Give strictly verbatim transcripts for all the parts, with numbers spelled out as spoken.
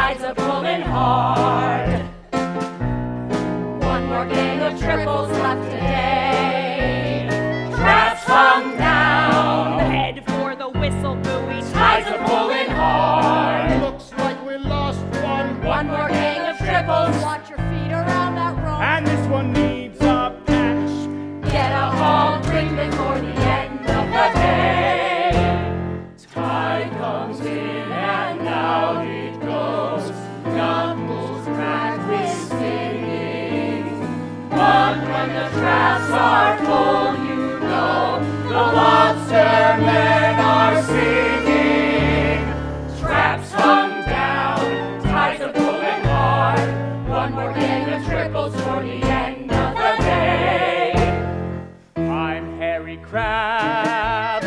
tides are pulling hard. One more gang of triples left today. Traps hung down. Head for the whistle buoy. Tides are pulling hard. Looks like we lost one. One more gang of triples. Watch your feet around that rope. And this one needs a patch. Get a haul drink before the end of the day. Tide comes in and out it goes. Knuckles crack with stinging. But when the traps are full, you know the lobster men are singing. Traps hung down, tides are pulling hard. One more gang of triples for the end of the day. I'm Harry Crab.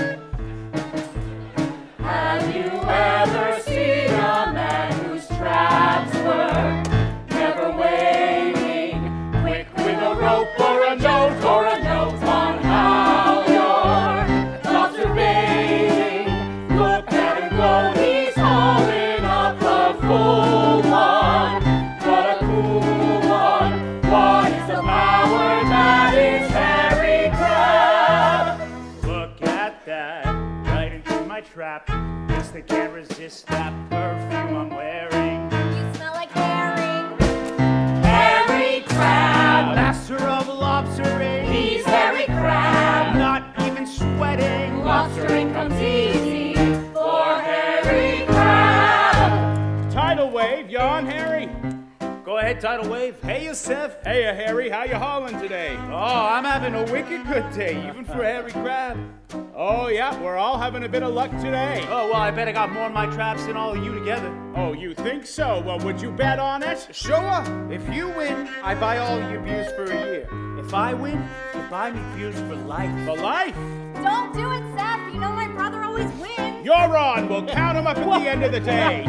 Have you ever seen a man whose traps were never waiting? Quick with a rope or a note or a note on how your lobster baiting. Look at him go, he's hauling up a full one. What a cool one. What is the power that is Harry Crab? Look at that, right into my trap. Guess they can't resist that perfume I'm wearing. You smell like herring. Harry Crab. Master of lobstering. He's Harry Crab. Not even sweating. Lobstering comes easy for Harry Crab. Tidal wave, you on, Harry? Go ahead, Tidal Wave. Hey, Yosef. Hey, uh, Harry, how you hauling today? Oh, I'm having a wicked good day, even for Harry Crab. Oh, yeah, we're all having a bit of luck today. Oh, well, I bet I got more in my traps than all of you together. Oh, you think so? Well, would you bet on it? Sure. If you win, I buy all your beers for a year. If I win, you buy me beers for life. For life? Don't do it, Seth. You know my brother always wins. You're on. We'll count them up at the end of the day.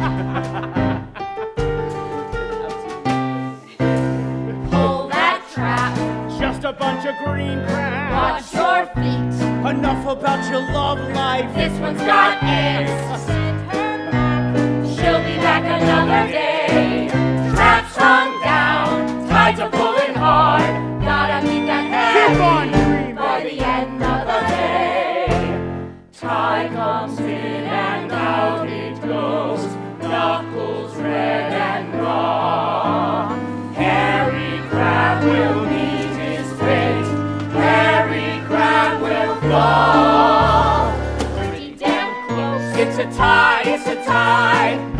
Pull that trap. Just a bunch of green crabs. Watch your feet. Enough about your love life. This one's got ants. Send her back. She'll be back another day. Traps hung down. Tides are pulling hard. Gotta meet that Keep on Harry dreaming. by the end of the day. Tide comes in and out it goes. Knuckles red and raw. Harry Crab will meet his fate. Harry Crab will fall. Pretty damn close. It's a tie, it's a tie.